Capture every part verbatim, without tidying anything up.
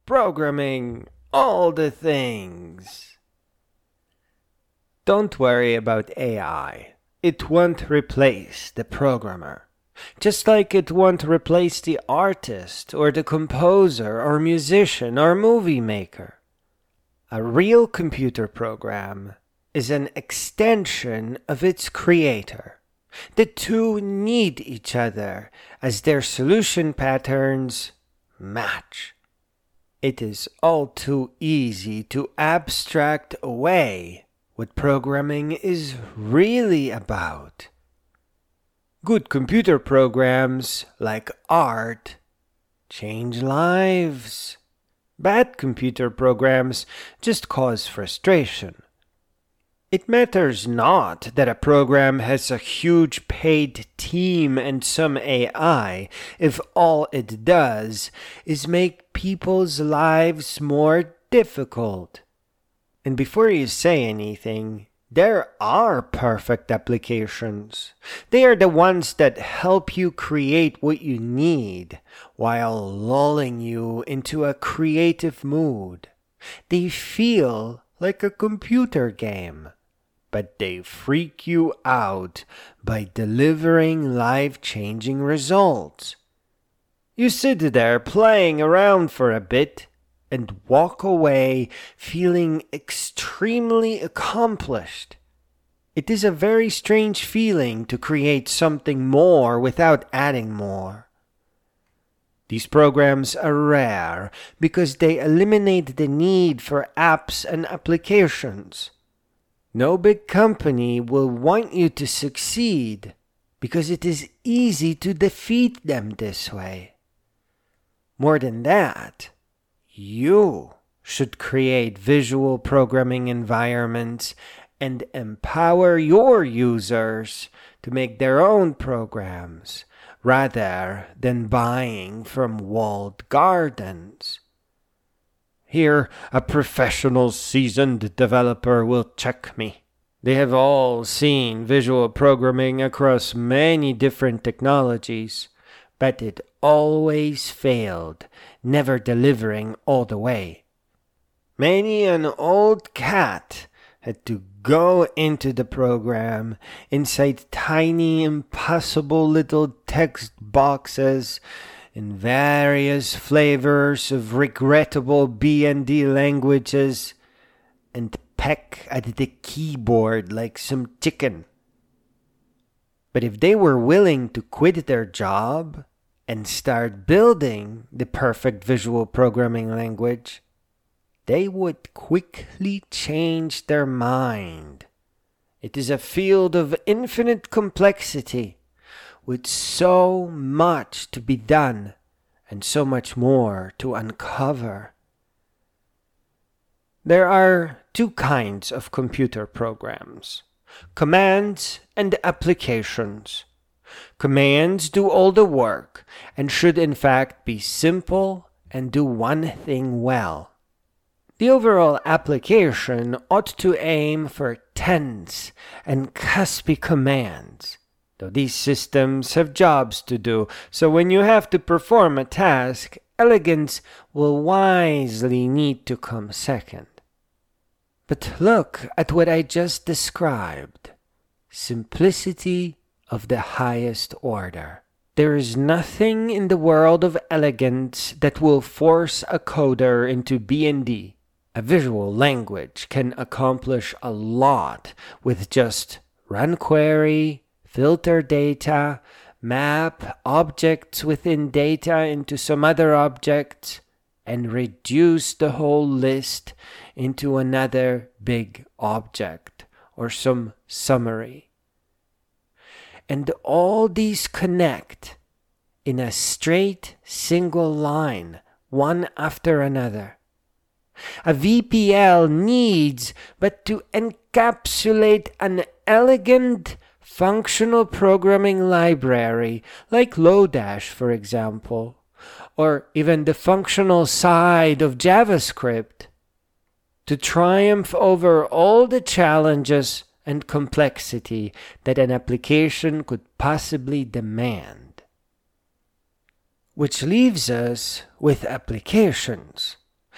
programming, all the things. Don't worry about A I. It won't replace the programmer. Just like it won't replace the artist or the composer or musician or movie maker. A real computer program is an extension of its creator. The two need each other as their solution patterns match. It is all too easy to abstract away what programming is really about. Good computer programs, like art, change lives. Bad computer programs just cause frustration. It matters not that a program has a huge paid team and some A I if all it does is make people's lives more difficult. And before you say anything, there are perfect applications. They are the ones that help you create what you need while lulling you into a creative mood. They feel like a computer game, but they freak you out by delivering life-changing results. You sit there playing around for a bit and walk away feeling extremely accomplished. It is a very strange feeling to create something more without adding more. These programs are rare because they eliminate the need for apps and applications. No big company will want you to succeed because it is easy to defeat them this way. More than that, you should create visual programming environments and empower your users to make their own programs rather than buying from walled gardens. Here, a professional seasoned developer will check me. They have all seen visual programming across many different technologies, but it always failed, never delivering all the way. Many an old cat had to go into the program inside tiny, impossible little text boxes in various flavors of regrettable B and D languages and peck at the keyboard like some chicken. But if they were willing to quit their job and start building the perfect visual programming language, they would quickly change their mind. It is a field of infinite complexity, with so much to be done and so much more to uncover. There are two kinds of computer programs: commands and applications. Commands do all the work and should in fact be simple and do one thing well. The overall application ought to aim for tense and cuspy commands, though these systems have jobs to do, so when you have to perform a task, elegance will wisely need to come second. But look at what I just described. Simplicity of the highest order. There is nothing in the world of elegance that will force a coder into B and D. A visual language can accomplish a lot with just run query, filter data, map objects within data into some other objects, and reduce the whole list into another big object or some summary. And all these connect in a straight single line, one after another. A V P L needs but to encapsulate an elegant functional programming library like Lodash, for example, or even the functional side of JavaScript, to triumph over all the challenges and complexity that an application could possibly demand. Which leaves us with applications.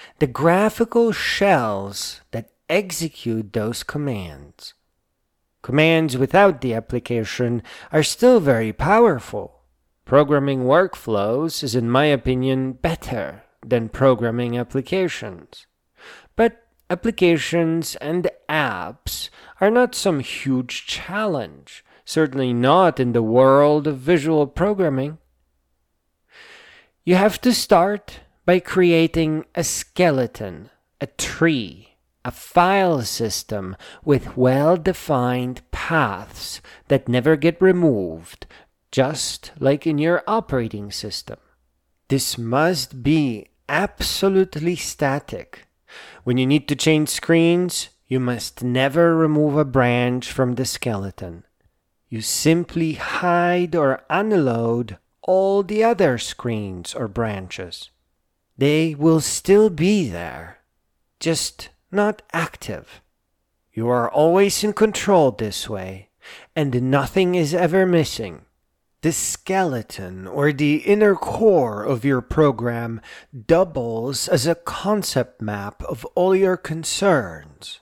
the graphical shells that execute those commands. Commands without the application are still very powerful. Programming workflows is, in my opinion, better than programming applications. But applications and apps are not some huge challenge, certainly not in the world of visual programming. You have to start by creating a skeleton, a tree, a file system with well-defined paths that never get removed, just like in your operating system. This must be absolutely static. When you need to change screens, you must never remove a branch from the skeleton. You simply hide or unload all the other screens or branches. They will still be there, just not active. You are always in control this way, and nothing is ever missing. The skeleton or the inner core of your program doubles as a concept map of all your concerns.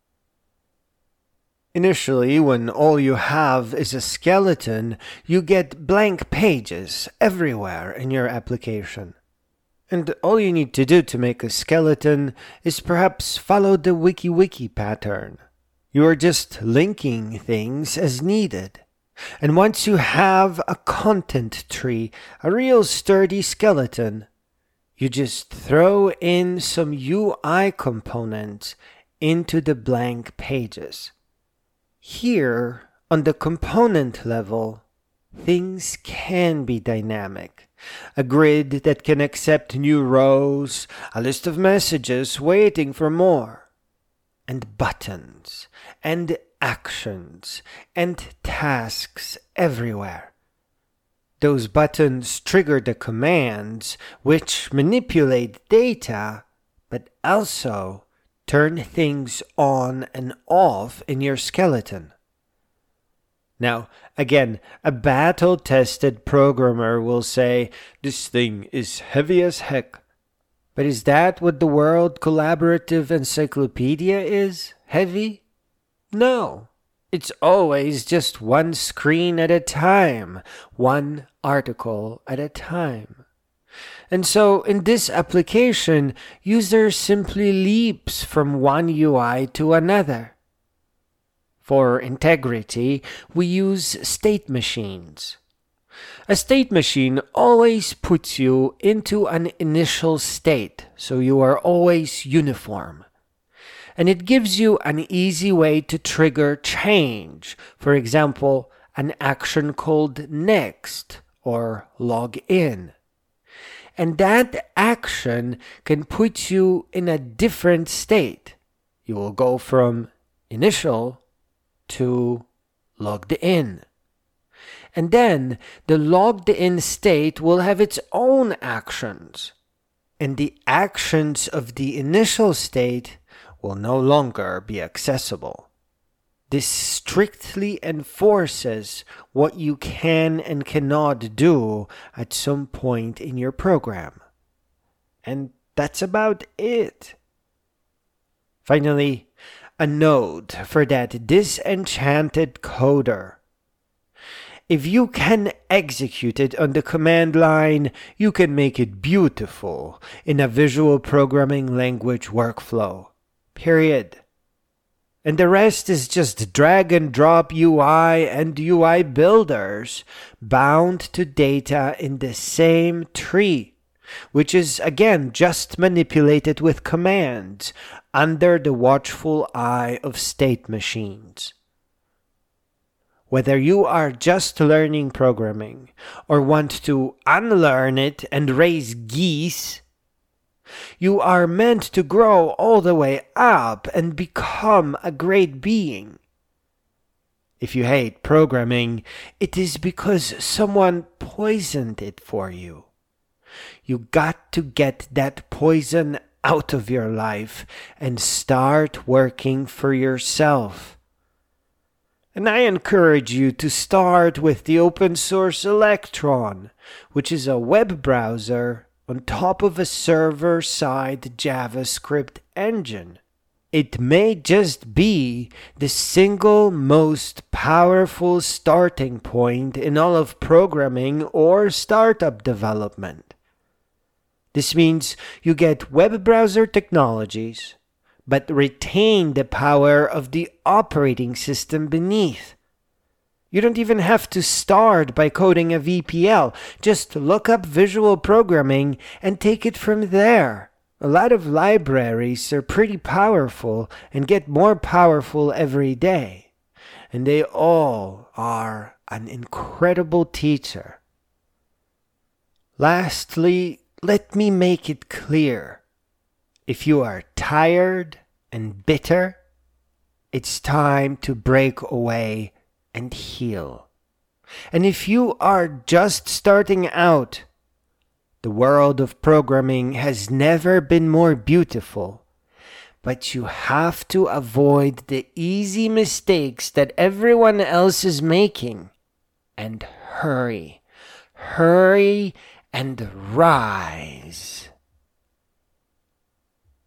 Initially, when all you have is a skeleton, you get blank pages everywhere in your application. And all you need to do to make a skeleton is perhaps follow the WikiWiki pattern. You are just linking things as needed. And once you have a content tree, a real sturdy skeleton, you just throw in some U I components into the blank pages. Here, on the component level, things can be dynamic. A grid that can accept new rows, a list of messages waiting for more, and buttons, and actions, and tasks everywhere. Those buttons trigger the commands which manipulate data, but also turn things on and off in your skeleton. Now, again, a battle-tested programmer will say, "This thing is heavy as heck." But is that what the World Collaborative Encyclopedia is? Heavy? No. It's always just one screen at a time, one article at a time. And so, in this application, user simply leaps from one U I to another. For integrity, we use state machines. A state machine always puts you into an initial state, so you are always uniform. And it gives you an easy way to trigger change. For example, an action called next or log in. And that action can put you in a different state. You will go from initial to logged in. And then the logged in state will have its own actions. And the actions of the initial state will no longer be accessible. This strictly enforces what you can and cannot do at some point in your program. And that's about it. Finally, a note for that disenchanted coder. If you can execute it on the command line, you can make it beautiful in a visual programming language workflow. Period. And the rest is just drag and drop U I and U I builders bound to data in the same tree, which is again just manipulated with commands under the watchful eye of state machines. Whether you are just learning programming or want to unlearn it and raise geese, you are meant to grow all the way up and become a great being. If you hate programming, it is because someone poisoned it for you. You got to get that poison out of your life and start working for yourself. And I encourage you to start with the open source Electron, which is a web browser on top of a server-side JavaScript engine. It may just be the single most powerful starting point in all of programming or startup development. This means you get web browser technologies, but retain the power of the operating system beneath. You don't even have to start by coding a V P L. Just look up visual programming and take it from there. A lot of libraries are pretty powerful and get more powerful every day. And they all are an incredible teacher. Lastly, let me make it clear. If you are tired and bitter, it's time to break away and heal. And if you are just starting out, the world of programming has never been more beautiful, but you have to avoid the easy mistakes that everyone else is making. And hurry, hurry and rise.